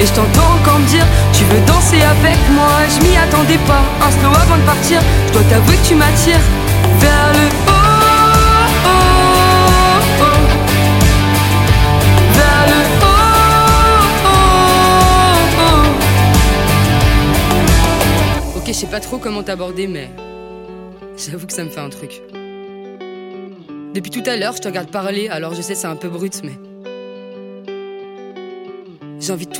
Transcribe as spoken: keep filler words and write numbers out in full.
Et je t'entends encore me dire, tu veux danser avec moi. Je m'y attendais pas, un slow avant de partir. Je dois t'avouer que tu m'attires vers le haut, oh, oh, oh. Vers le haut, oh, oh, oh. Ok, je sais pas trop comment t'aborder, mais j'avoue que ça me fait un truc. Depuis tout à l'heure, je te regarde parler, alors je sais c'est un peu brut, mais j'ai envie de tout